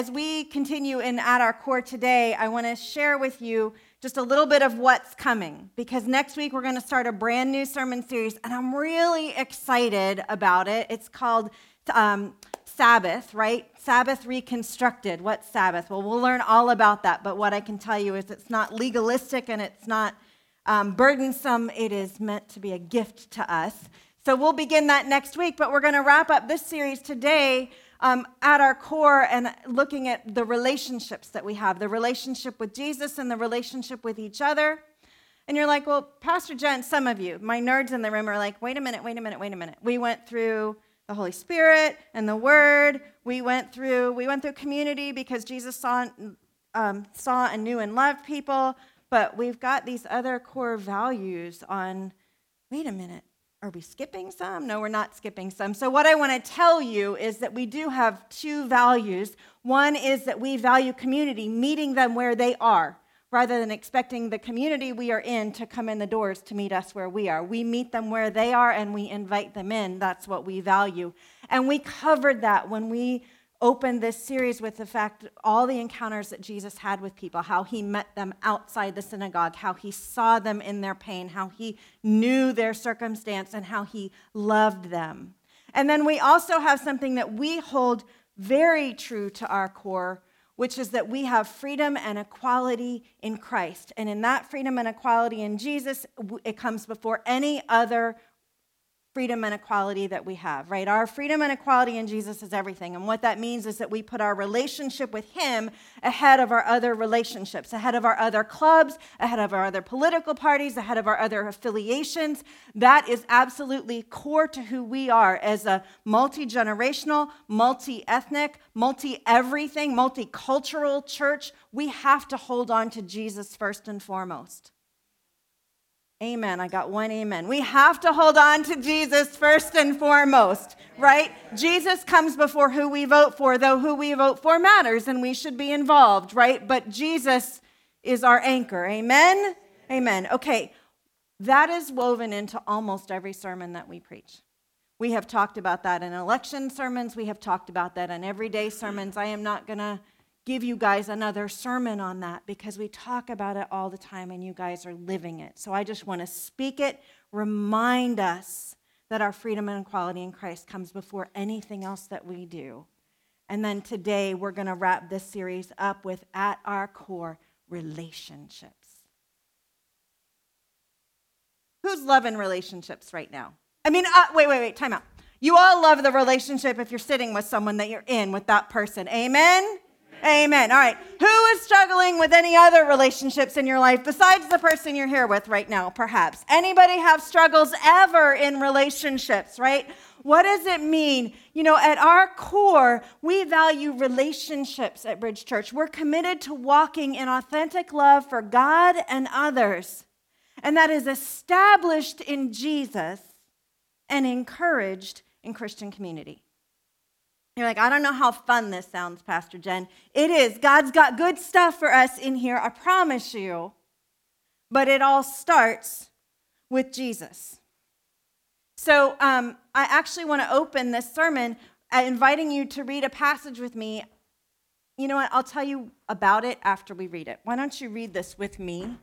As we continue in At Our Core today, I want to share with you just a little bit of what's coming, because next week we're going to start a brand new sermon series, and I'm really excited about it. It's called Sabbath, right? Sabbath Reconstructed. What's Sabbath? Well, we'll learn all about that, but what I can tell you is it's not legalistic and it's not burdensome. It is meant to be a gift to us. So we'll begin that next week, but we're going to wrap up this series today at our core and looking at the relationships that we have, the relationship with Jesus and the relationship with each other. And you're like, well, Pastor Jen, some of you, my nerds in the room are like, wait a minute. We went through the Holy Spirit and the Word. We went through community because Jesus saw and knew and loved people. But we've got these other core values on, wait a minute. Are we skipping some? No, we're not skipping some. So what I want to tell you is that we do have two values. One is that we value community, meeting them where they are, rather than expecting the community we are in to come in the doors to meet us where we are. We meet them where they are and we invite them in. That's what we value. And we covered that when we opened this series with the fact all the encounters that Jesus had with people, how he met them outside the synagogue, how he saw them in their pain, how he knew their circumstance, and how he loved them. And then we also have something that we hold very true to our core, which is that we have freedom and equality in Christ. And in that freedom and equality in Jesus, it comes before any other freedom and equality that we have, right? Our freedom and equality in Jesus is everything. And what that means is that we put our relationship with him ahead of our other relationships, ahead of our other clubs, ahead of our other political parties, ahead of our other affiliations. That is absolutely core to who we are as a multi-generational, multi-ethnic, multi-everything, multicultural church. We have to hold on to Jesus first and foremost. Amen. I got one amen. We have to hold on to Jesus first and foremost, right? Jesus comes before who we vote for, though who we vote for matters and we should be involved, right? But Jesus is our anchor. Amen? Amen. Okay, that is woven into almost every sermon that we preach. We have talked about that in election sermons. We have talked about that in everyday sermons. I am not going to give you guys another sermon on that because we talk about it all the time and you guys are living it. So I just want to speak it, remind us that our freedom and equality in Christ comes before anything else that we do. And then today we're going to wrap this series up with at our core, relationships. Who's loving relationships right now? I mean, wait, time out. You all love the relationship if you're sitting with someone that you're in with that person. Amen? Amen. All right. Who is struggling with any other relationships in your life besides the person you're here with right now, perhaps? Anybody have struggles ever in relationships, right? What does it mean? You know, at our core, we value relationships at Bridge Church. We're committed to walking in authentic love for God and others. And that is established in Jesus and encouraged in Christian community. You're like, I don't know how fun this sounds, Pastor Jen. It is. God's got good stuff for us in here, I promise you. But it all starts with Jesus. So I actually want to open this sermon inviting you to read a passage with me. You know what? I'll tell you about it after we read it. Why don't you read this with me?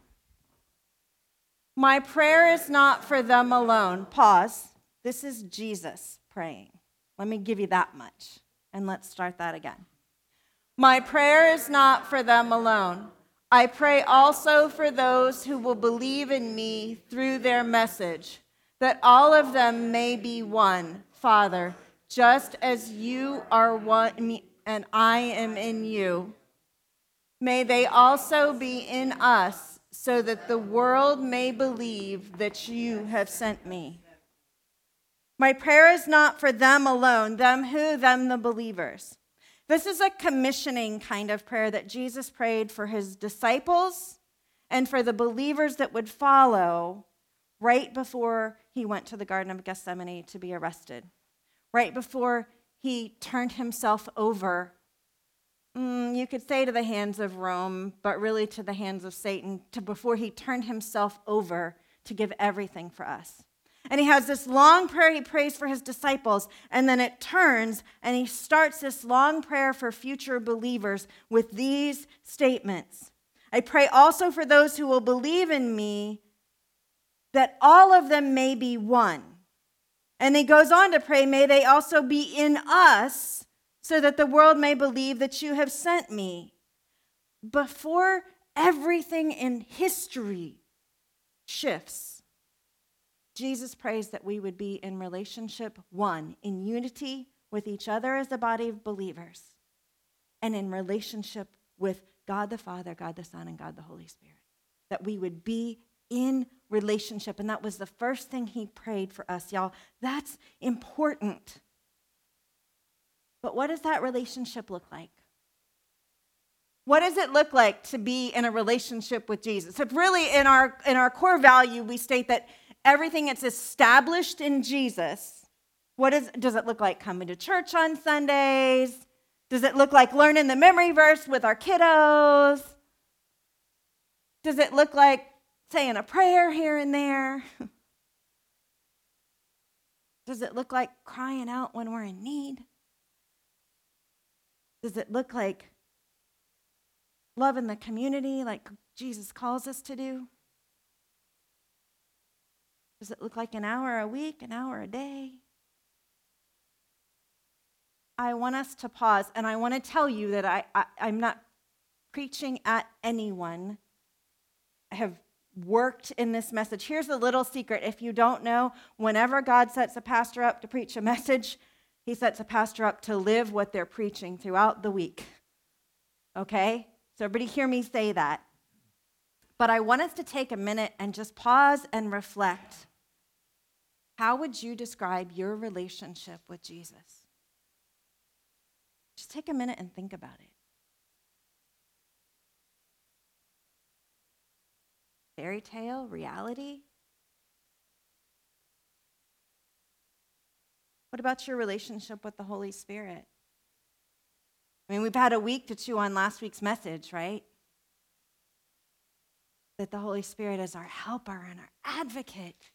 My prayer is not for them alone. Pause. This is Jesus praying. Let me give you that much, and let's start that again. My prayer is not for them alone. I pray also for those who will believe in me through their message, that all of them may be one, Father, just as you are one and I am in you. May they also be in us, so that the world may believe that you have sent me. My prayer is not for them alone. Them who? Them the believers. This is a commissioning kind of prayer that Jesus prayed for his disciples and for the believers that would follow right before he went to the Garden of Gethsemane to be arrested, right before he turned himself over. You could say to the hands of Rome, but really to the hands of Satan, before he turned himself over to give everything for us. And he has this long prayer he prays for his disciples, and then it turns and he starts this long prayer for future believers with these statements. I pray also for those who will believe in me, that all of them may be one. And he goes on to pray, may they also be in us, so that the world may believe that you have sent me. Before everything in history shifts, Jesus prays that we would be in relationship one, in unity with each other as a body of believers, and in relationship with God the Father, God the Son, and God the Holy Spirit. That we would be in relationship. And that was the first thing he prayed for us, y'all. That's important. But what does that relationship look like? What does it look like to be in a relationship with Jesus? If really in our core value, we state that everything that's established in Jesus, does it look like coming to church on Sundays? Does it look like learning the memory verse with our kiddos? Does it look like saying a prayer here and there? Does it look like crying out when we're in need? Does it look like loving the community like Jesus calls us to do? Does it look like an hour a week, an hour a day? I want us to pause, and I want to tell you that I'm not preaching at anyone. I have worked in this message. Here's a little secret. If you don't know, whenever God sets a pastor up to preach a message, he sets a pastor up to live what they're preaching throughout the week. Okay? So everybody hear me say that. But I want us to take a minute and just pause and reflect. How would you describe your relationship with Jesus? Just take a minute and think about it. Fairy tale, reality? What about your relationship with the Holy Spirit? I mean, we've had a week to chew on last week's message, right? That the Holy Spirit is our helper and our advocate.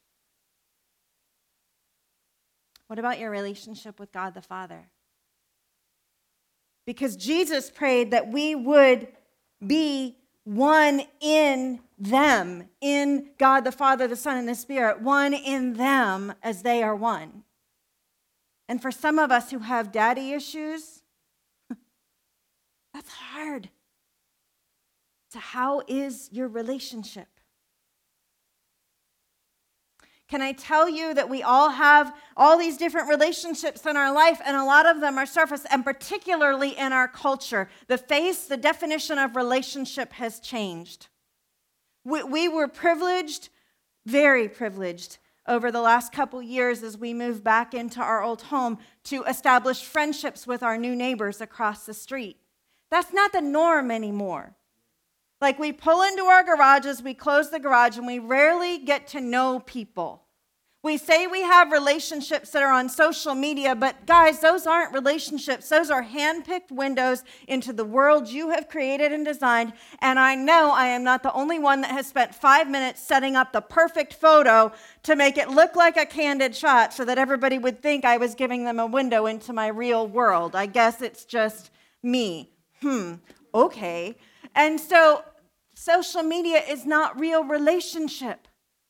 What about your relationship with God the Father? Because Jesus prayed that we would be one in them, in God the Father, the Son, and the Spirit, one in them as they are one. And for some of us who have daddy issues, that's hard. So how is your relationship? Can I tell you that we all have all these different relationships in our life, and a lot of them are surface, and particularly in our culture, the definition of relationship has changed. We were privileged, very privileged, over the last couple years as we moved back into our old home to establish friendships with our new neighbors across the street. That's not the norm anymore. Like, we pull into our garages, we close the garage, and we rarely get to know people. We say we have relationships that are on social media, but guys, those aren't relationships. Those are hand-picked windows into the world you have created and designed. And I know I am not the only one that has spent 5 minutes setting up the perfect photo to make it look like a candid shot so that everybody would think I was giving them a window into my real world. I guess it's just me. Okay. And so social media is not real relationship.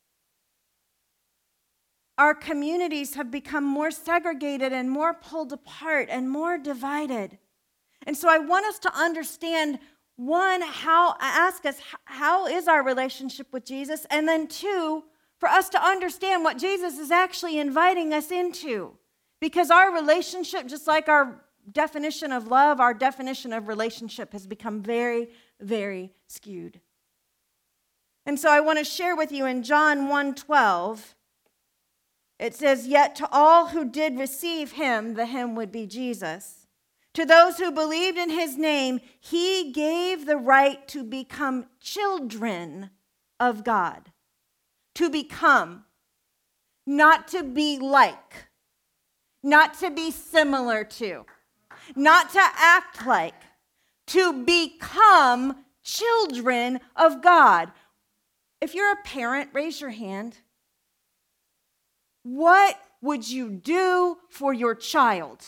Our communities have become more segregated and more pulled apart and more divided. And so I want us to understand, one, ask us, how is our relationship with Jesus? And then two, for us to understand what Jesus is actually inviting us into. Because our relationship, just like our definition of love, our definition of relationship has become very, very skewed. And so I want to share with you in John 1:12, it says, "Yet to all who did receive him," the him would be Jesus, "to those who believed in his name, he gave the right to become children of God." To become, not to be like, not to be similar to, not to act like, to become children of God. If you're a parent, raise your hand. What would you do for your child?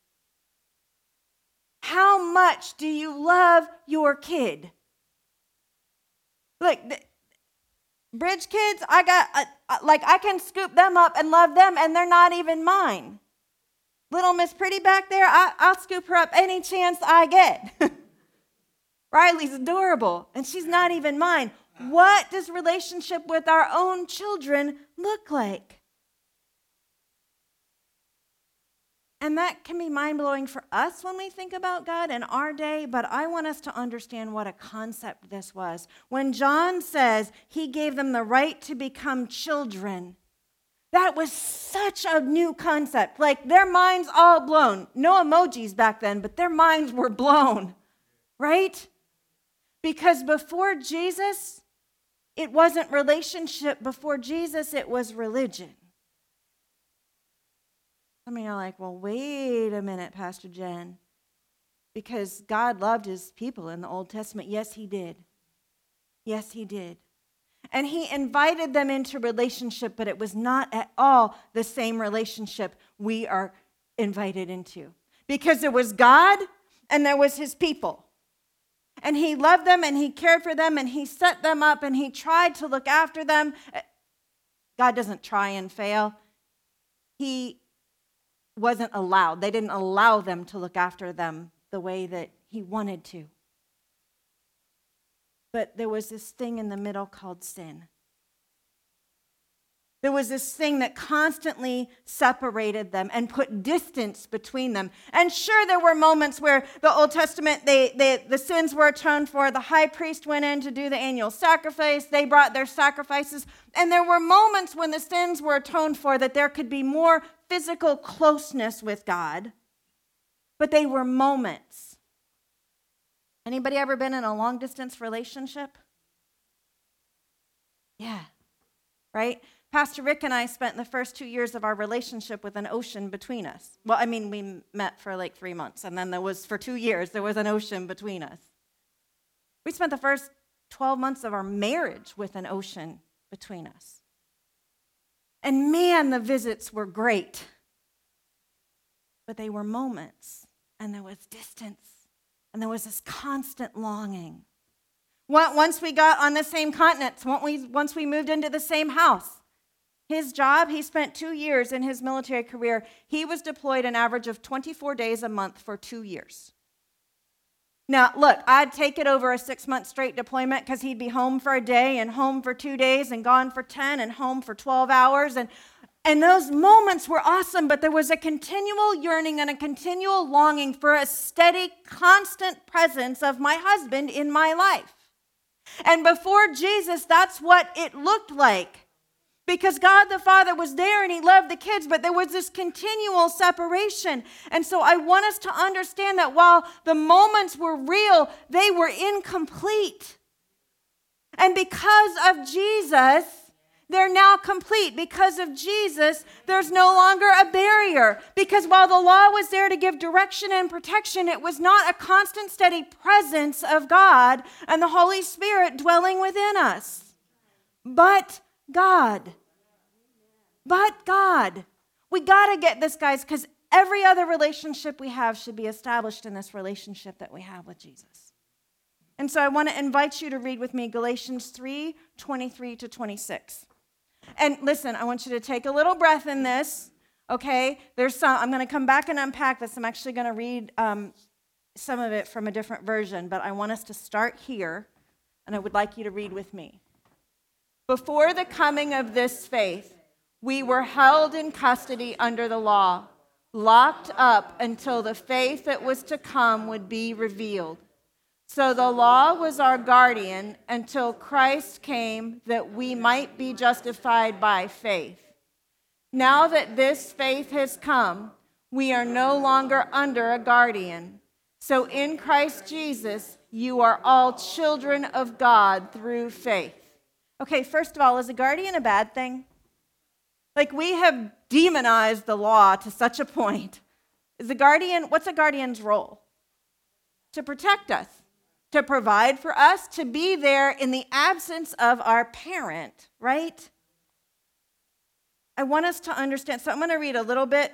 How much do you love your kid? Look, Bridge kids, I can scoop them up and love them, and they're not even mine. Little Miss Pretty back there, I'll scoop her up any chance I get. Riley's adorable, and she's not even mine. What does relationship with our own children look like? And that can be mind-blowing for us when we think about God in our day, but I want us to understand what a concept this was. When John says he gave them the right to become children, that was such a new concept. Like, their minds all blown. No emojis back then, but their minds were blown, right? Because before Jesus, it wasn't relationship. Before Jesus, it was religion. Some of you are like, well, wait a minute, Pastor Jen. Because God loved his people in the Old Testament. Yes, he did. Yes, he did. And he invited them into relationship, but it was not at all the same relationship we are invited into. Because there was God and there was his people. And he loved them and he cared for them and he set them up and he tried to look after them. God doesn't try and fail. He wasn't allowed. They didn't allow them to look after them the way that he wanted to. But there was this thing in the middle called sin. There was this thing that constantly separated them and put distance between them. And sure, there were moments where the Old Testament, the sins were atoned for. The high priest went in to do the annual sacrifice. They brought their sacrifices. And there were moments when the sins were atoned for that there could be more physical closeness with God. But they were moments. Anybody ever been in a long-distance relationship? Yeah, right? Pastor Rick and I spent the first 2 years of our relationship with an ocean between us. Well, I mean, we met for like 3 months, and then for 2 years, there was an ocean between us. We spent the first 12 months of our marriage with an ocean between us. And man, the visits were great. But they were moments, and there was distance, and there was this constant longing. Once we got on the same continent, once we moved into the same house, his job, he spent 2 years in his military career. He was deployed an average of 24 days a month for 2 years. Now, look, I'd take it over a 6-month straight deployment because he'd be home for a day and home for 2 days and gone for 10 and home for 12 hours. And those moments were awesome, but there was a continual yearning and a continual longing for a steady, constant presence of my husband in my life. And before Jesus, that's what it looked like. Because God the Father was there and he loved the kids, but there was this continual separation. And so I want us to understand that while the moments were real, they were incomplete. And because of Jesus, they're now complete. Because of Jesus, there's no longer a barrier. Because while the law was there to give direction and protection, it was not a constant, steady presence of God and the Holy Spirit dwelling within us. But God. We got to get this, guys, because every other relationship we have should be established in this relationship that we have with Jesus. And so I want to invite you to read with me Galatians 3:23-26. And listen, I want you to take a little breath in this, okay? I'm going to come back and unpack this. I'm actually going to read some of it from a different version, but I want us to start here, and I would like you to read with me. Before the coming of this faith, we were held in custody under the law, locked up until the faith that was to come would be revealed. So the law was our guardian until Christ came that we might be justified by faith. Now that this faith has come, we are no longer under a guardian. So in Christ Jesus, you are all children of God through faith. Okay, first of all, is a guardian a bad thing? Like, we have demonized the law to such a point. What's a guardian's role? To protect us, to provide for us, to be there in the absence of our parent, right? I want us to understand. So I'm going to read a little bit.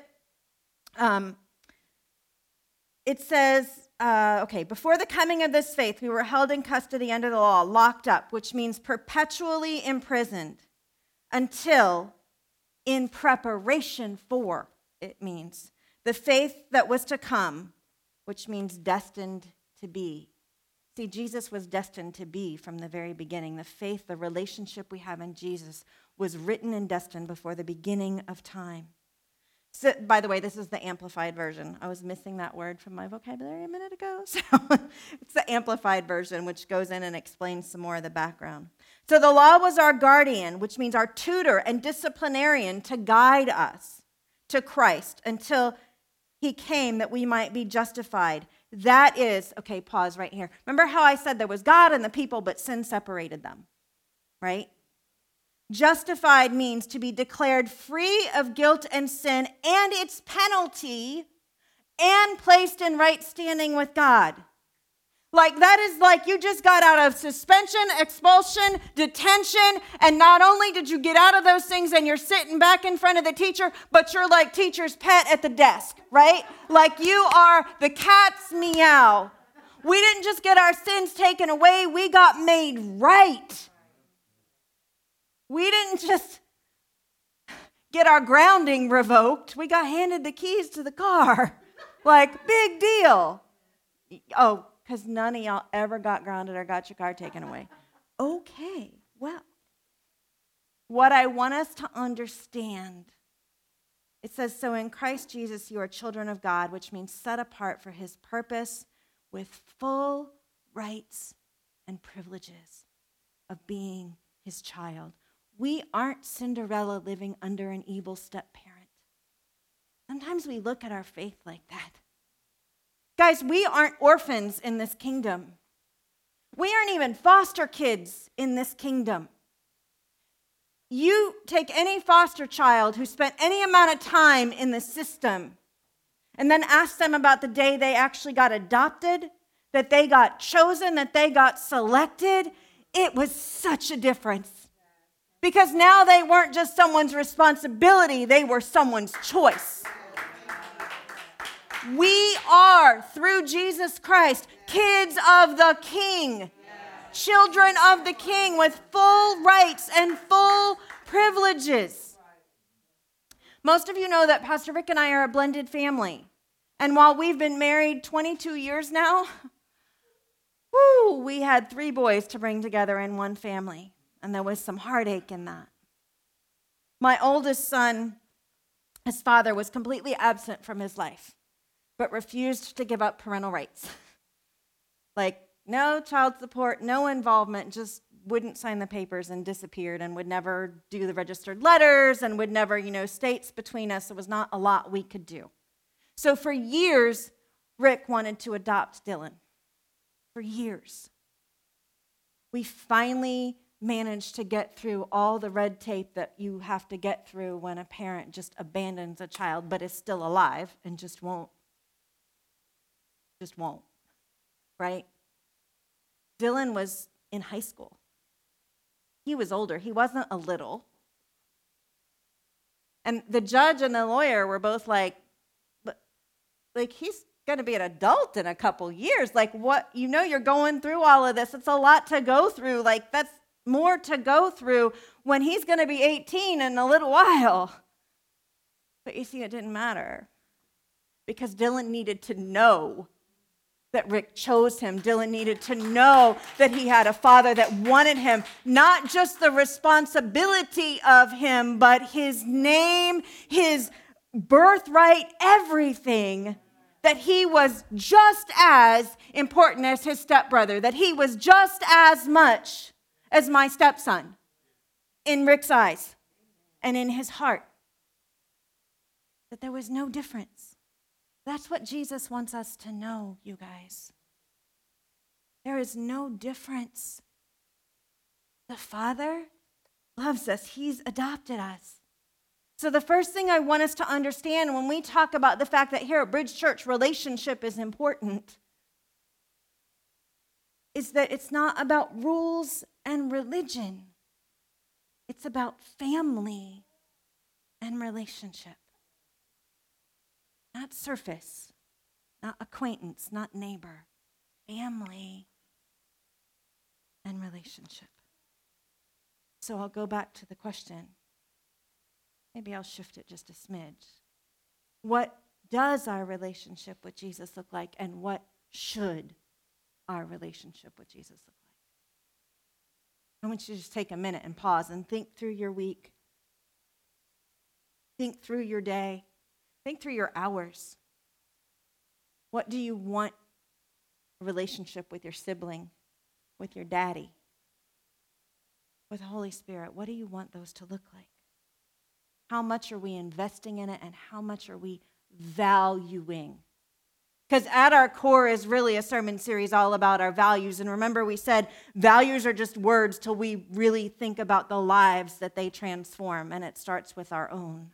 It says, before the coming of this faith, we were held in custody under the law, locked up, which means perpetually imprisoned until in preparation for, it means, the faith that was to come, which means destined to be. See, Jesus was destined to be from the very beginning. The faith, the relationship we have in Jesus was written and destined before the beginning of time. So, by the way, this is the Amplified version. I was missing that word from my vocabulary a minute ago. So it's the Amplified version, which goes in and explains some more of the background. So the law was our guardian, which means our tutor and disciplinarian to guide us to Christ until he came that we might be justified. That is, okay, pause right here. Remember how I said there was God and the people, but sin separated them, right? Justified means to be declared free of guilt and sin and its penalty and placed in right standing with God. Like that is like you just got out of suspension, expulsion, detention, and not only did you get out of those things and you're sitting back in front of the teacher, but you're like teacher's pet at the desk, right? Like you are the cat's meow. We didn't just get our sins taken away, we got made right. We didn't just get our grounding revoked. We got handed the keys to the car. Like, big deal. Oh, because none of y'all ever got grounded or got your car taken away. Okay, well, what I want us to understand, it says, so in Christ Jesus you are children of God, which means set apart for his purpose with full rights and privileges of being his child. We aren't Cinderella living under an evil step-parent. Sometimes we look at our faith like that. Guys, we aren't orphans in this kingdom. We aren't even foster kids in this kingdom. You take any foster child who spent any amount of time in the system and then ask them about the day they actually got adopted, that they got chosen, that they got selected. It was such a difference. Because now they weren't just someone's responsibility, they were someone's choice. We are, through Jesus Christ, kids of the King, children of the King with full rights and full privileges. Most of you know that Pastor Rick and I are a blended family. And while we've been married 22 years now, we had 3 boys to bring together in one family. And there was some heartache in that. My oldest son, his father was completely absent from his life, but refused to give up parental rights. Like, no child support, no involvement, just wouldn't sign the papers and disappeared and would never do the registered letters and would never, states between us. There was not a lot we could do. So for years, Rick wanted to adopt Dylan. For years. We finally managed to get through all the red tape that you have to get through when a parent just abandons a child but is still alive and just won't, right? Dylan was in high school. He was older. He wasn't a little. And the judge and the lawyer were both like he's going to be an adult in a couple years. Like, what? You're going through all of this. It's a lot to go through. Like, that's more to go through when he's going to be 18 in a little while. But you see, it didn't matter because Dylan needed to know that Rick chose him. Dylan needed to know that he had a father that wanted him, not just the responsibility of him, but his name, his birthright, everything, that he was just as important as his stepbrother, that he was just as much as my stepson in Rick's eyes and in his heart. That there was no difference. That's what Jesus wants us to know, you guys. There is no difference. The Father loves us. He's adopted us. So the first thing I want us to understand when we talk about the fact that here at Bridge Church, relationship is important, is that it's not about rules and religion. It's about family. and relationship. Not surface, not acquaintance, not neighbor. Family and relationship. So I'll go back to the question. Maybe I'll shift it just a smidge. What does our relationship with Jesus look like, and what should our relationship with Jesus look like? I want you to just take a minute and pause and think through your week. Think through your day. Think through your hours. What do you want a relationship with your sibling, with your daddy, with the Holy Spirit? What do you want those to look like? How much are we investing in it, and how much are we valuing? Because at our core is really a sermon series all about our values. And remember, we said values are just words till we really think about the lives that they transform, and it starts with our own.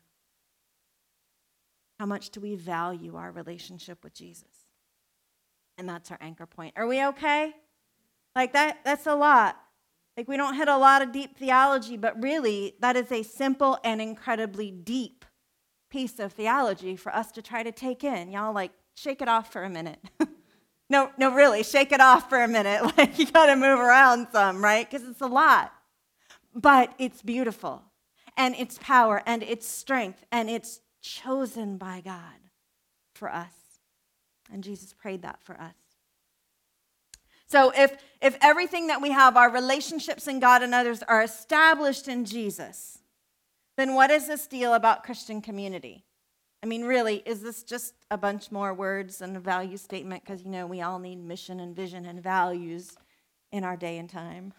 How much do we value our relationship with Jesus? And that's our anchor point. Are we okay? Like that's a lot. Like we don't hit a lot of deep theology, but really that is a simple and incredibly deep piece of theology for us to try to take in. Y'all like shake it off for a minute. No, really, shake it off for a minute. Like you got to move around some, right? Because it's a lot. But it's beautiful, and it's power, and it's strength, and it's chosen by God for us. And Jesus prayed that for us. So if everything that we have, our relationships in God and others, are established in Jesus, then what is this deal about Christian community? I mean, really, is this just a bunch more words and a value statement? Because, we all need mission and vision and values in our day and time.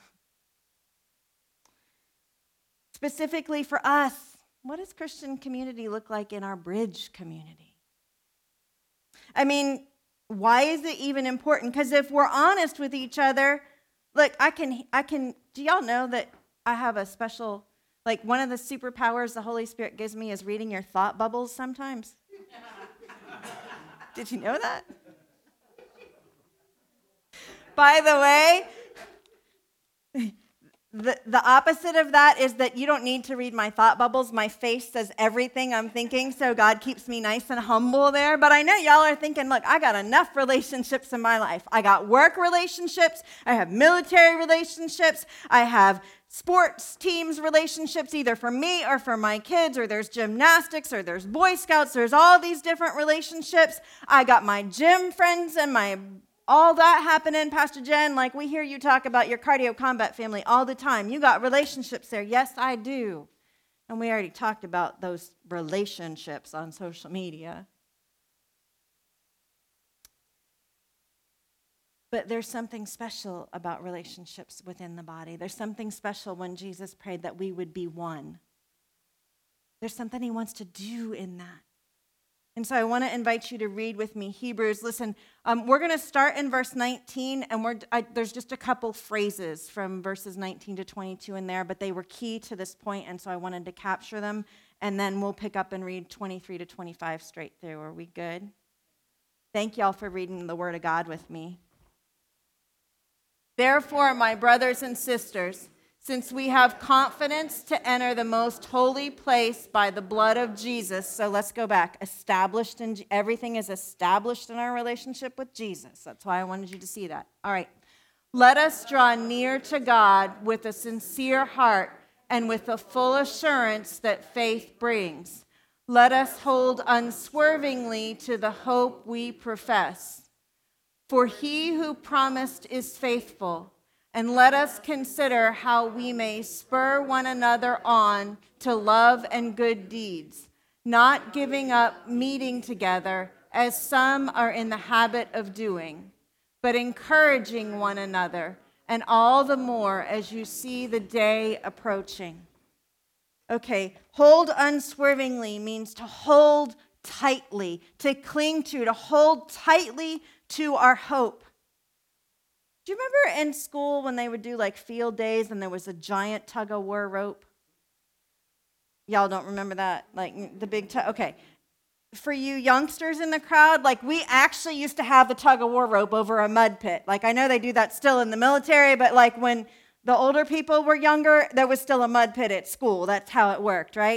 Specifically for us, what does Christian community look like in our Bridge community? I mean, why is it even important? Because if we're honest with each other, look, I can, do y'all know that I have a special, like one of the superpowers the Holy Spirit gives me is reading your thought bubbles sometimes? Did you know that? By the way, the opposite of that is that you don't need to read my thought bubbles. My face says everything I'm thinking, so God keeps me nice and humble there. But I know y'all are thinking, look, I got enough relationships in my life. I got work relationships. I have military relationships. I have sports teams relationships, either for me or for my kids, or there's gymnastics, or there's Boy Scouts. There's all these different relationships. I got my gym friends and all that happening, Pastor Jen. Like we hear you talk about your cardio combat family all the time. You got relationships there. Yes, I do. And we already talked about those relationships on social media. But there's something special about relationships within the body. There's something special when Jesus prayed that we would be one. There's something he wants to do in that. And so I want to invite you to read with me Hebrews. Listen, we're going to start in verse 19, and there's just a couple phrases from verses 19 to 22 in there, but they were key to this point, and so I wanted to capture them, and then we'll pick up and read 23 to 25 straight through. Are we good? Thank y'all for reading the Word of God with me. Therefore, my brothers and sisters, since we have confidence to enter the most holy place by the blood of Jesus. So let's go back. Everything is established in our relationship with Jesus. That's why I wanted you to see that. All right. Let us draw near to God with a sincere heart and with the full assurance that faith brings. Let us hold unswervingly to the hope we profess. For he who promised is faithful. And let us consider how we may spur one another on to love and good deeds, not giving up meeting together, as some are in the habit of doing, but encouraging one another, and all the more as you see the day approaching. Okay, hold unswervingly means to hold tightly, to cling to hold tightly to our hope. Do you remember in school when they would do like field days and there was a giant tug-of-war rope? Y'all don't remember that? Like the big tug? Okay. For you youngsters in the crowd, like we actually used to have the tug-of-war rope over a mud pit. Like I know they do that still in the military, but like when the older people were younger, there was still a mud pit at school. That's how it worked, right?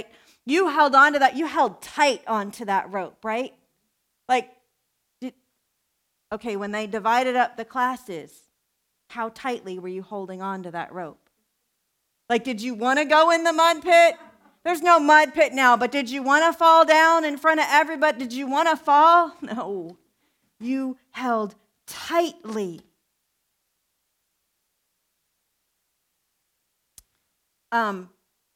You held on to that. You held tight onto that rope, right? Like, okay, when they divided up the classes, how tightly were you holding on to that rope? Like, did you want to go in the mud pit? There's no mud pit now, but did you want to fall down in front of everybody? Did you want to fall? No. You held tightly. And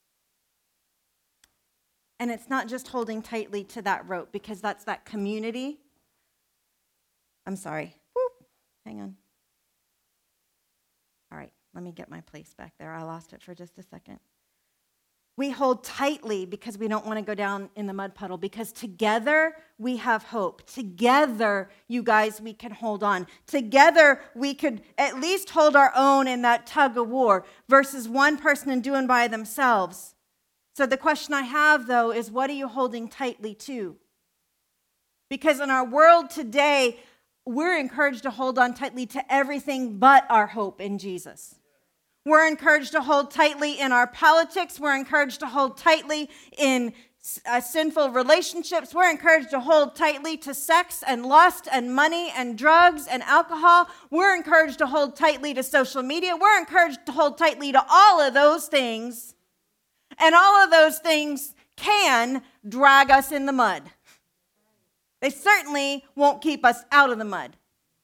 it's not just holding tightly to that rope, because that's that community. I'm sorry. Whoop. Hang on. All right, let me get my place back there. I lost it for just a second. We hold tightly because we don't want to go down in the mud puddle, because together we have hope. Together, you guys, we can hold on. Together, we could at least hold our own in that tug of war versus one person and doing by themselves. So the question I have, though, is what are you holding tightly to? Because in our world today, we're encouraged to hold on tightly to everything but our hope in Jesus. We're encouraged to hold tightly in our politics. We're encouraged to hold tightly in sinful relationships. We're encouraged to hold tightly to sex and lust and money and drugs and alcohol. We're encouraged to hold tightly to social media. We're encouraged to hold tightly to all of those things. And all of those things can drag us in the mud. They certainly won't keep us out of the mud.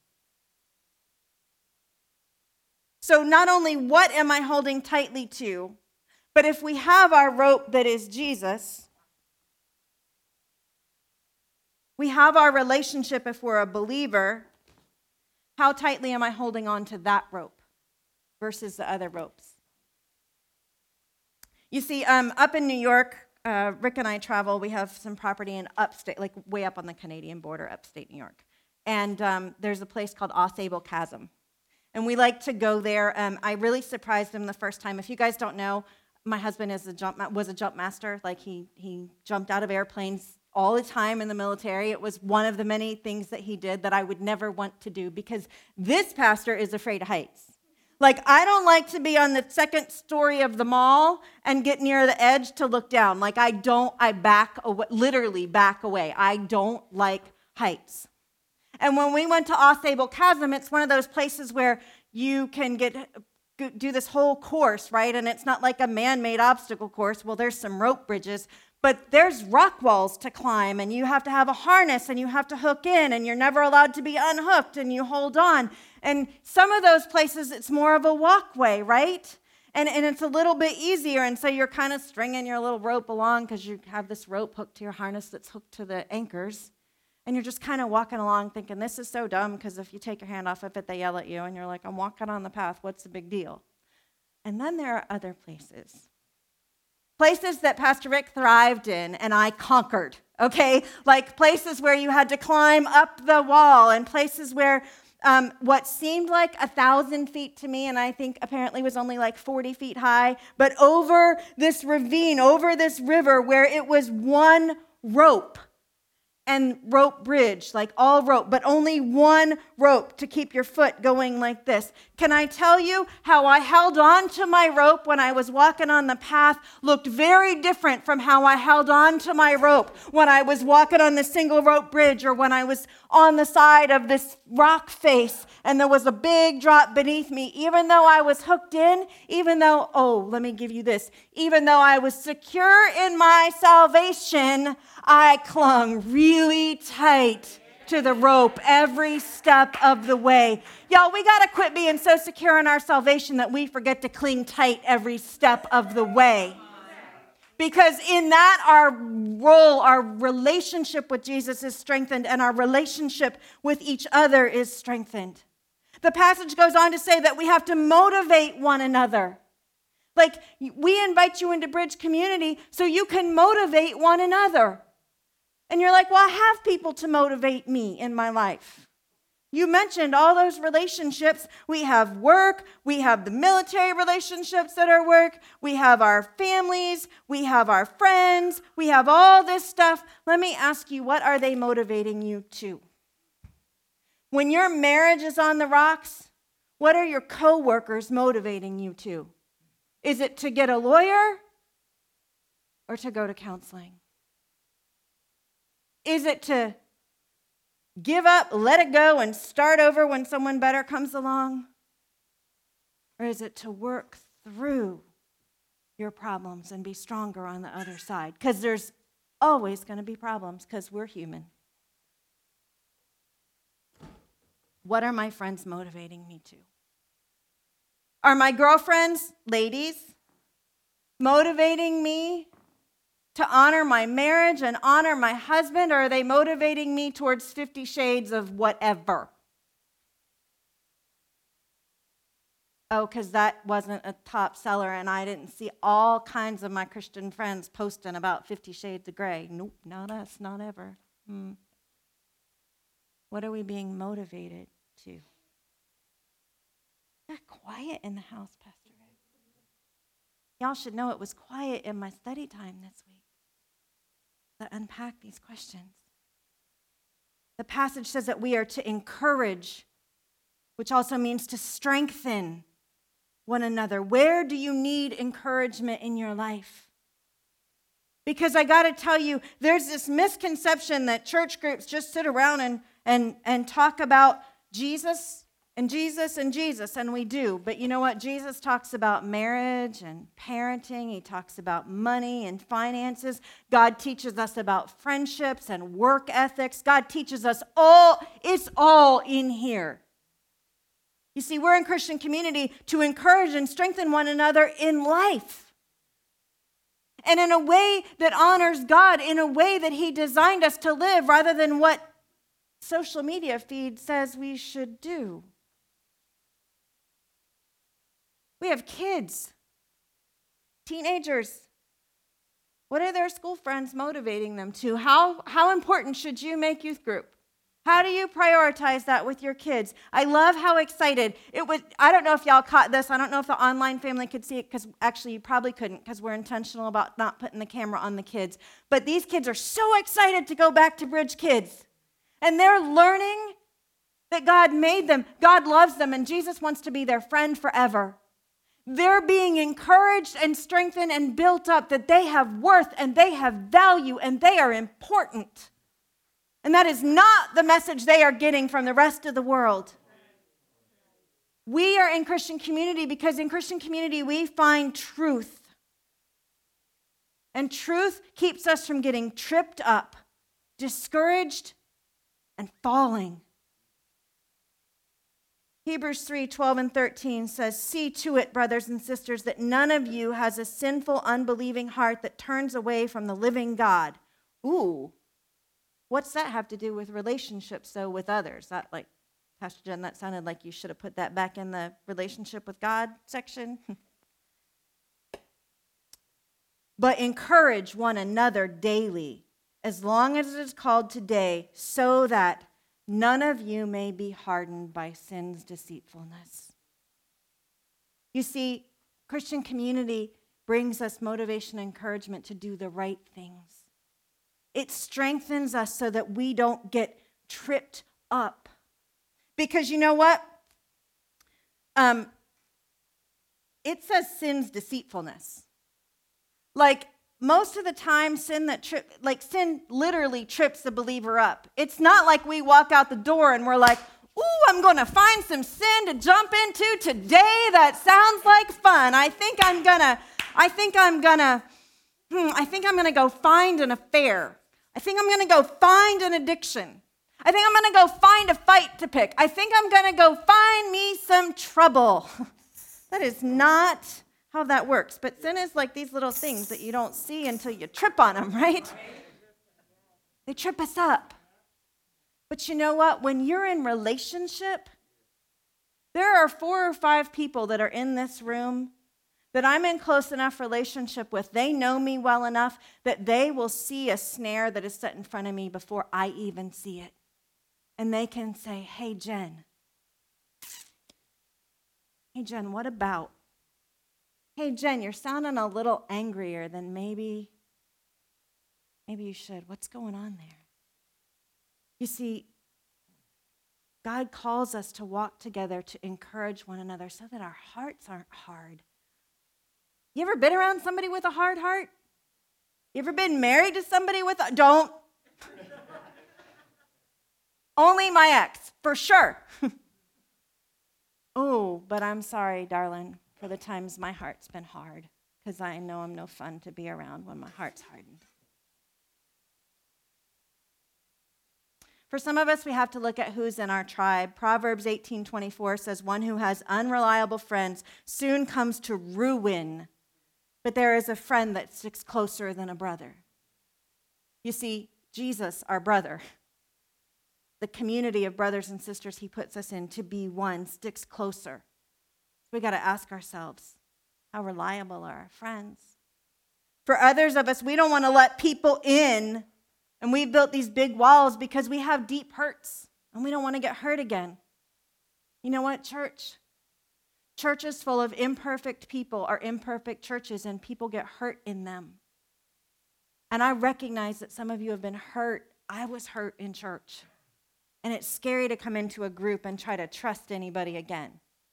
So not only what am I holding tightly to, but if we have our rope that is Jesus, we have our relationship if we're a believer, how tightly am I holding on to that rope versus the other ropes? You see, up in New York, Rick and I travel. We have some property in upstate, like way up on the Canadian border, upstate New York. And there's a place called Ausable Chasm. And we like to go there. I really surprised him the first time. If you guys don't know, my husband was a jump master. Like he jumped out of airplanes all the time in the military. It was one of the many things that he did that I would never want to do, because this pastor is afraid of heights. Like, I don't like to be on the second story of the mall and get near the edge to look down. Like, I back away, literally back away. I don't like heights. And when we went to Ausable Chasm, it's one of those places where you can do this whole course, right? And it's not like a man-made obstacle course. Well, there's some rope bridges, but there's rock walls to climb, and you have to have a harness, and you have to hook in, and you're never allowed to be unhooked, and you hold on. And some of those places, it's more of a walkway, right? And it's a little bit easier, and so you're kind of stringing your little rope along because you have this rope hooked to your harness that's hooked to the anchors. And you're just kind of walking along thinking, this is so dumb, because if you take your hand off of it, they yell at you, and you're like, I'm walking on the path. What's the big deal? And then there are other places. Places that Pastor Rick thrived in and I conquered, okay? Like places where you had to climb up the wall, and places where what seemed like 1,000 feet to me, and I think apparently was only like 40 feet high, but over this ravine, over this river where it was one rope and rope bridge, like all rope, but only one rope to keep your foot going like this. Can I tell you how I held on to my rope when I was walking on the path looked very different from how I held on to my rope when I was walking on the single rope bridge, or when I was on the side of this rock face and there was a big drop beneath me. Even though I was hooked in, even though I was secure in my salvation, I clung really tight to the rope every step of the way. Y'all, we got to quit being so secure in our salvation that we forget to cling tight every step of the way. Because in that, our role, our relationship with Jesus is strengthened, and our relationship with each other is strengthened. The passage goes on to say that we have to motivate one another. Like, we invite you into Bridge Community so you can motivate one another. And you're like, well, I have people to motivate me in my life. You mentioned all those relationships. We have work. We have the military relationships that are work. We have our families. We have our friends. We have all this stuff. Let me ask you, what are they motivating you to? When your marriage is on the rocks, what are your coworkers motivating you to? Is it to get a lawyer? or to go to counseling? Is it to give up, let it go, and start over when someone better comes along? Or is it to work through your problems and be stronger on the other side? Because there's always going to be problems because we're human. What are my friends motivating me to? Are my girlfriends, ladies, motivating me to honor my marriage and honor my husband, or are they motivating me towards 50 Shades of whatever? Oh, because that wasn't a top seller and I didn't see all kinds of my Christian friends posting about 50 Shades of Grey. Nope, not us, not ever. What are we being motivated to? Got quiet in the house, Pastor Rick. Y'all should know it was quiet in my study time this week to unpack these questions. The passage says that we are to encourage, which also means to strengthen one another. Where do you need encouragement in your life? Because I got to tell you, there's this misconception that church groups just sit around and talk about Jesus and Jesus and Jesus, and we do. But you know what? Jesus talks about marriage and parenting. He talks about money and finances. God teaches us about friendships and work ethics. God teaches us all. It's all in here. You see, we're in Christian community to encourage and strengthen one another in life. And in a way that honors God, in a way that He designed us to live, rather than what social media feed says we should do. We have kids, teenagers. What are their school friends motivating them to? How important should you make youth group? How do you prioritize that with your kids? I love how excited it was. I don't know if y'all caught this. I don't know if the online family could see it, because actually you probably couldn't, because we're intentional about not putting the camera on the kids. But these kids are so excited to go back to Bridge Kids. And they're learning that God made them, God loves them, and Jesus wants to be their friend forever. They're being encouraged and strengthened and built up that they have worth and they have value and they are important. And that is not the message they are getting from the rest of the world. We are in Christian community because in Christian community we find truth. And truth keeps us from getting tripped up, discouraged, and falling. Hebrews 3:12 and 13 says, "See to it, brothers and sisters, that none of you has a sinful, unbelieving heart that turns away from the living God." Ooh, what's that have to do with relationships, though, with others? That, like, Pastor Jen, that sounded like you should have put that back in the relationship with God section. But encourage one another daily, as long as it is called today, so that none of you may be hardened by sin's deceitfulness. You see, Christian community brings us motivation and encouragement to do the right things. It strengthens us so that we don't get tripped up. Because you know what? It says sin's deceitfulness. Like, most of the time, sin literally trips the believer up. It's not like we walk out the door and we're like, ooh, I'm going to find some sin to jump into today. That sounds like fun. I think I'm going to go find an affair. I think I'm going to go find an addiction. I think I'm going to go find a fight to pick. I think I'm going to go find me some trouble. That is not how that works. But sin is like these little things that you don't see until you trip on them, right? They trip us up. But you know what? When you're in relationship, there are 4 or 5 people that are in this room that I'm in close enough relationship with. They know me well enough that they will see a snare that is set in front of me before I even see it. And they can say, hey, Jen, what about? Hey, Jen, you're sounding a little angrier than maybe you should. What's going on there? You see, God calls us to walk together to encourage one another so that our hearts aren't hard. You ever been around somebody with a hard heart? You ever been married to somebody with a, don't. Only my ex, for sure. Oh, but I'm sorry, darling, for the times my heart's been hard, because I know I'm no fun to be around when my heart's hardened. For some of us, we have to look at who's in our tribe. Proverbs 18:24 says, one who has unreliable friends soon comes to ruin, but there is a friend that sticks closer than a brother. You see, Jesus, our brother, the community of brothers and sisters he puts us in to be one, sticks closer. We got to ask ourselves, how reliable are our friends? For others of us, we don't want to let people in, and we've built these big walls because we have deep hurts, and we don't want to get hurt again. You know what, church? Churches full of imperfect people are imperfect churches, and people get hurt in them. And I recognize that some of you have been hurt. I was hurt in church. And it's scary to come into a group and try to trust anybody again.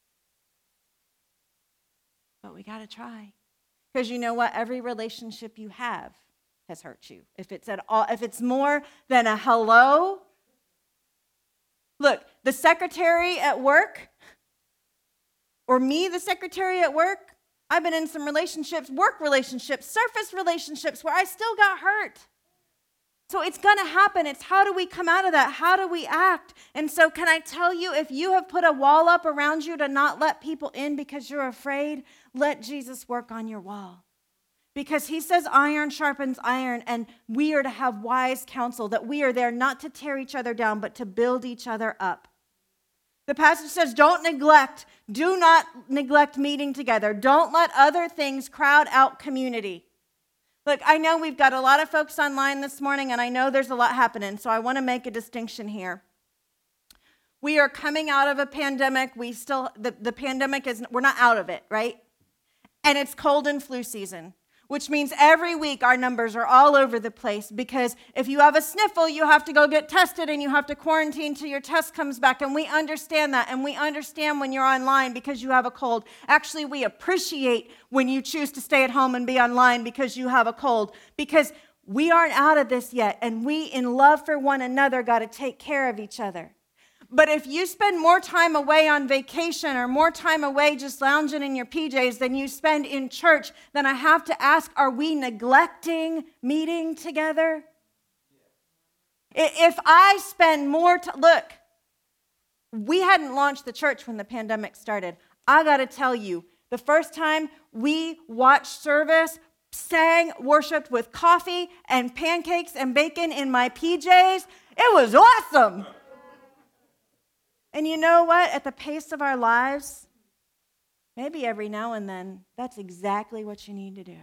But we got to try. Because you know what? Every relationship you have has hurt you. If it's more than a hello. Look, the secretary at work, or me, the secretary at work, I've been in some relationships, work relationships, surface relationships where I still got hurt. So it's going to happen. It's how do we come out of that? How do we act? And so can I tell you, if you have put a wall up around you to not let people in because you're afraid, let Jesus work on your wall. Because he says iron sharpens iron, and we are to have wise counsel, that we are there not to tear each other down, but to build each other up. The passage says, do not neglect meeting together. Don't let other things crowd out community. Look, I know we've got a lot of folks online this morning, and I know there's a lot happening, so I want to make a distinction here. We are coming out of a pandemic. The pandemic we're not out of it, right? And it's cold and flu season, which means every week our numbers are all over the place, because if you have a sniffle, you have to go get tested and you have to quarantine till your test comes back. And we understand that. And we understand when you're online because you have a cold. Actually, we appreciate when you choose to stay at home and be online because you have a cold, because we aren't out of this yet. And we, in love for one another, got to take care of each other. But if you spend more time away on vacation or more time away just lounging in your PJs than you spend in church, then I have to ask, are we neglecting meeting together? If I spend more time, look, we hadn't launched the church when the pandemic started. I got to tell you, the first time we watched service, sang, worshiped with coffee and pancakes and bacon in my PJs, it was awesome. And you know what? At the pace of our lives, maybe every now and then, that's exactly what you need to do.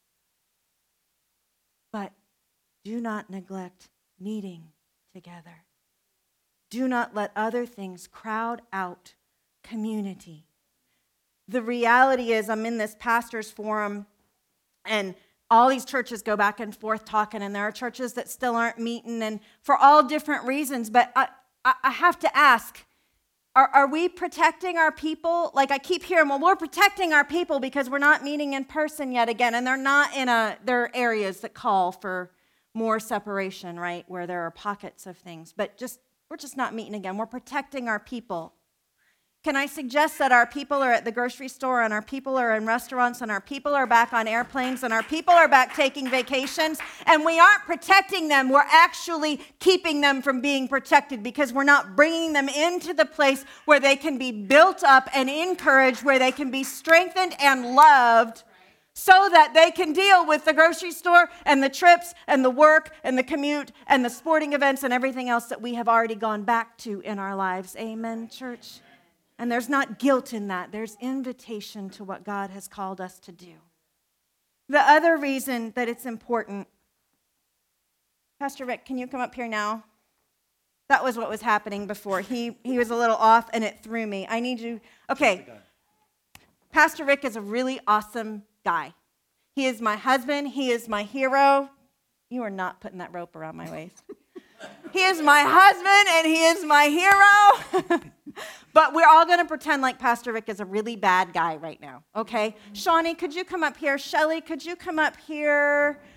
But do not neglect meeting together. Do not let other things crowd out community. The reality is, I'm in this pastor's forum, and all these churches go back and forth talking, and there are churches that still aren't meeting, and for all different reasons. But I have to ask, Are we protecting our people? Like, I keep hearing, well, we're protecting our people because we're not meeting in person yet again. And they're not there are areas that call for more separation, right? Where there are pockets of things. But we're just not meeting again. We're protecting our people. Can I suggest that our people are at the grocery store, and our people are in restaurants, and our people are back on airplanes, and our people are back taking vacations, and we aren't protecting them. We're actually keeping them from being protected because we're not bringing them into the place where they can be built up and encouraged, where they can be strengthened and loved, so that they can deal with the grocery store and the trips and the work and the commute and the sporting events and everything else that we have already gone back to in our lives. Amen, church? And there's not guilt in that. There's invitation to what God has called us to do. The other reason that it's important, Pastor Rick, can you come up here now? That was what was happening before. He was a little off, and it threw me. I need you. Okay. Pastor Rick is a really awesome guy. He is my husband. He is my hero. You are not putting that rope around my waist. He is my husband, and he is my hero. But we're all going to pretend like Pastor Rick is a really bad guy right now, okay? Shawnee, could you come up here? Shelly, could you come up here?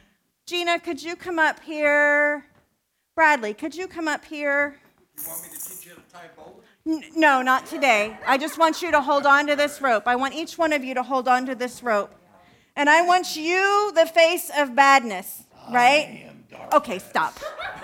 Gina, could you come up here? Bradley, could you come up here? You want me to teach you how to tie a bow? No, not today. I just want you to hold on to this rope. I want each one of you to hold on to this rope. And I want you, the face of badness, right? Okay, stop.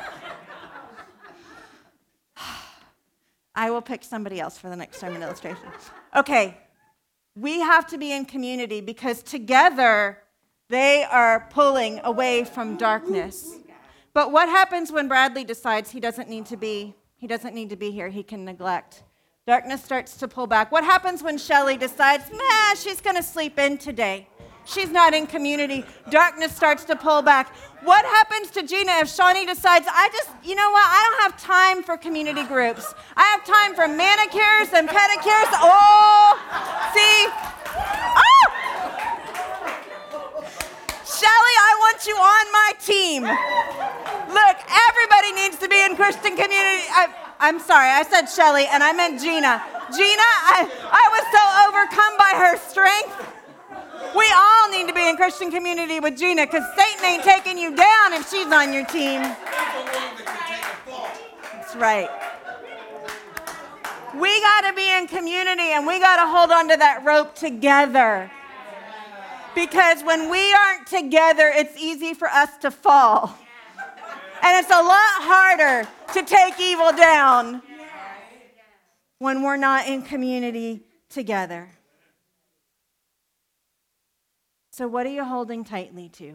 I will pick somebody else for the next sermon illustration. Okay, we have to be in community because together they are pulling away from darkness. But what happens when Bradley decides he doesn't need to be here, he can neglect? Darkness starts to pull back. What happens when Shelly decides, she's going to sleep in today? She's not in community. Darkness starts to pull back. What happens to Gina if Shawnee decides, you know what, I don't have time for community groups. I have time for manicures and pedicures. Oh, see? Oh! Shelly, I want you on my team. Look, everybody needs to be in Christian community. I'm sorry, I said Shelly, and I meant Gina. Gina, I was so overcome by her strength. We all need to be in Christian community with Gina because Satan ain't taking you down if she's on your team. That's right. We got to be in community and we got to hold on to that rope together. Because when we aren't together, it's easy for us to fall. And it's a lot harder to take evil down when we're not in community together. So what are you holding tightly to?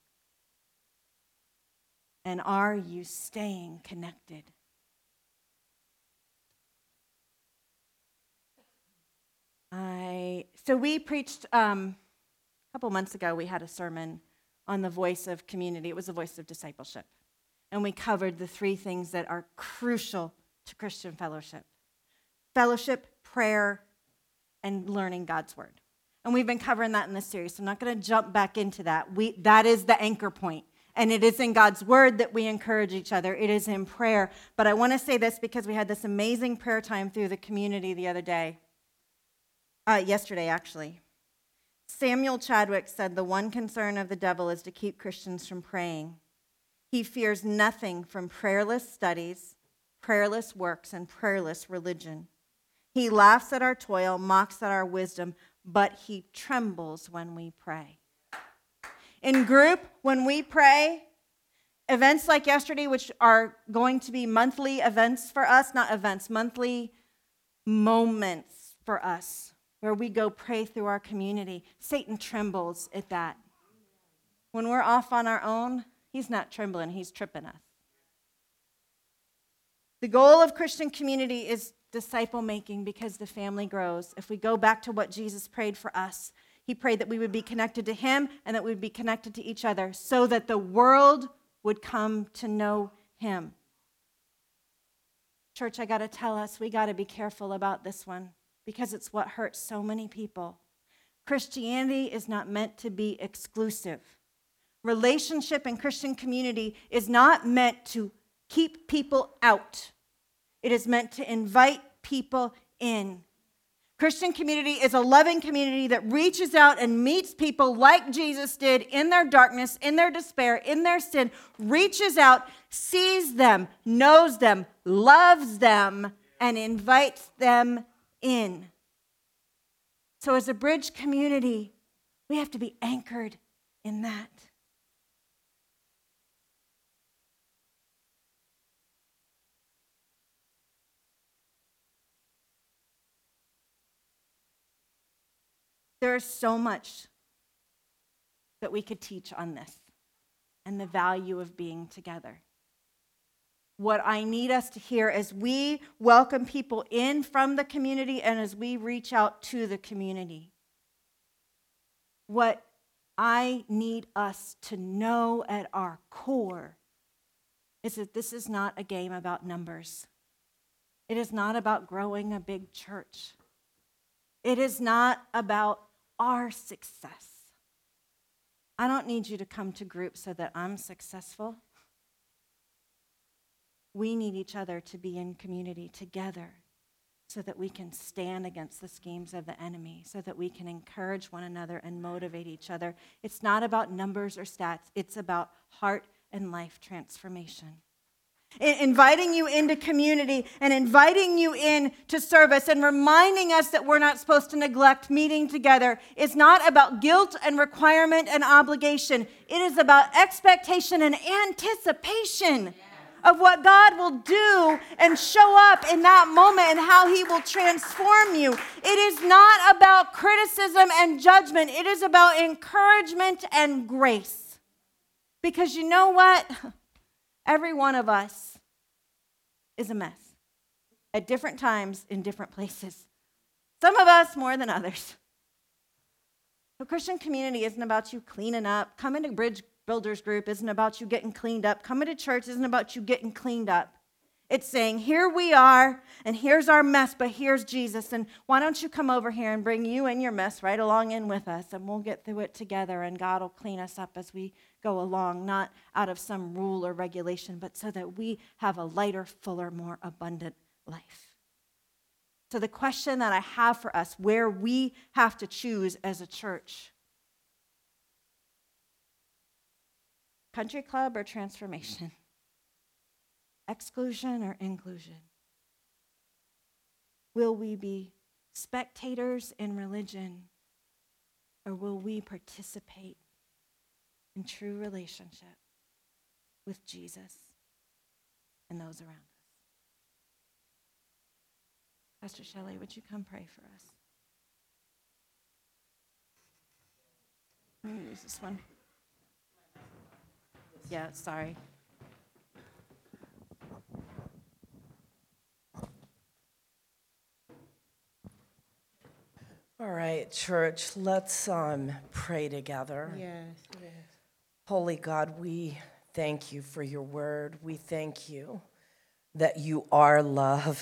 And are you staying connected? So we preached, a couple months ago, we had a sermon on the voice of community. It was the voice of discipleship. And we covered the three things that are crucial to Christian fellowship. Fellowship, prayer, and learning God's word. And we've been covering that in this series, so I'm not going to jump back into that. That is the anchor point. And it is in God's word that we encourage each other. It is in prayer. But I want to say this because we had this amazing prayer time through the community the other day. Yesterday, actually. Samuel Chadwick said the one concern of the devil is to keep Christians from praying. He fears nothing from prayerless studies, prayerless works, and prayerless religion. He laughs at our toil, mocks at our wisdom, but he trembles when we pray. In group, when we pray, events like yesterday, which are going to be monthly events for us, not events, monthly moments for us, where we go pray through our community, Satan trembles at that. When we're off on our own, he's not trembling, he's tripping us. The goal of Christian community is disciple making because the family grows. If we go back to what Jesus prayed for us, he prayed that we would be connected to him and that we would be connected to each other so that the world would come to know him. Church, I got to tell us, we got to be careful about this one because it's what hurts so many people. Christianity is not meant to be exclusive. Relationship and Christian community is not meant to keep people out. It is meant to invite people in. Christian community is a loving community that reaches out and meets people like Jesus did in their darkness, in their despair, in their sin, reaches out, sees them, knows them, loves them, and invites them in. So as a Bridge community, we have to be anchored in that. There is so much that we could teach on this and the value of being together. What I need us to hear as we welcome people in from the community and as we reach out to the community, what I need us to know at our core is that this is not a game about numbers. It is not about growing a big church. It is not about our success. I don't need you to come to group so that I'm successful. We need each other to be in community together so that we can stand against the schemes of the enemy, so that we can encourage one another and motivate each other. It's not about numbers or stats. It's about heart and life transformation. Inviting you into community and inviting you in to service and reminding us that we're not supposed to neglect meeting together is not about guilt and requirement and obligation. It is about expectation and anticipation of what God will do and show up in that moment and how he will transform you. It is not about criticism and judgment. It is about encouragement and grace. Because you know what? Every one of us is a mess at different times in different places. Some of us more than others. The Christian community isn't about you cleaning up. Coming to Bridge Builders Group isn't about you getting cleaned up. Coming to church isn't about you getting cleaned up. It's saying, here we are, and here's our mess, but here's Jesus. And why don't you come over here and bring you and your mess right along in with us, and we'll get through it together, and God will clean us up as we go along, not out of some rule or regulation, but so that we have a lighter, fuller, more abundant life. So the question that I have for us, where we have to choose as a church, country club or transformation? Exclusion or inclusion? Will we be spectators in religion, or will we participate in true relationship with Jesus and those around us? Pastor Shelley, would you come pray for us? Let me use this one. Yeah, sorry. All right, church, let's pray together. Yes. Holy God, we thank you for your word. We thank you that you are love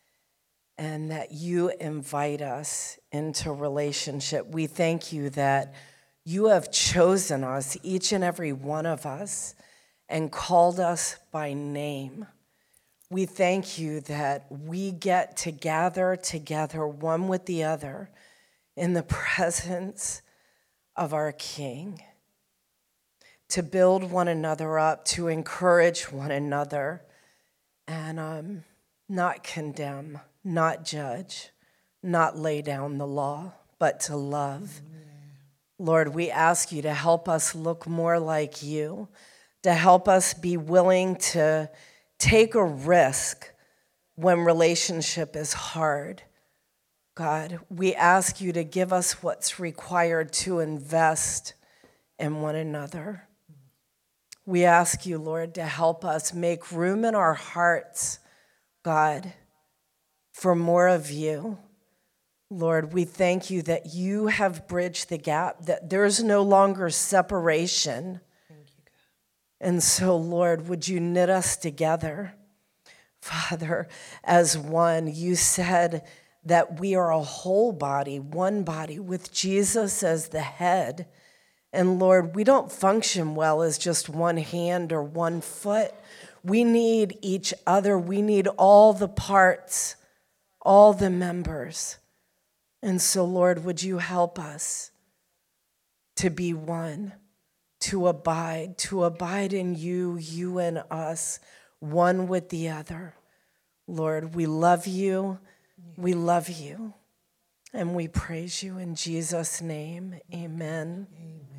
and that you invite us into relationship. We thank you that you have chosen us, each and every one of us, and called us by name. We thank you that we get to gather together, one with the other, in the presence of our King, to build one another up, to encourage one another, and not condemn, not judge, not lay down the law, but to love. Lord, we ask you to help us look more like you, to help us be willing to take a risk when relationship is hard. God, we ask you to give us what's required to invest in one another. We ask you, Lord, to help us make room in our hearts, God, for more of you. Lord, we thank you that you have bridged the gap, that there's no longer separation. Thank you, God. And so, Lord, would you knit us together, Father, as one? You said that we are a whole body, one body, with Jesus as the head. And Lord, we don't function well as just one hand or one foot. We need each other. We need all the parts, all the members. And so, Lord, would you help us to be one, to abide in you, you and us, one with the other. Lord, we love you. We love you, and we praise you in Jesus' name. Amen. Amen.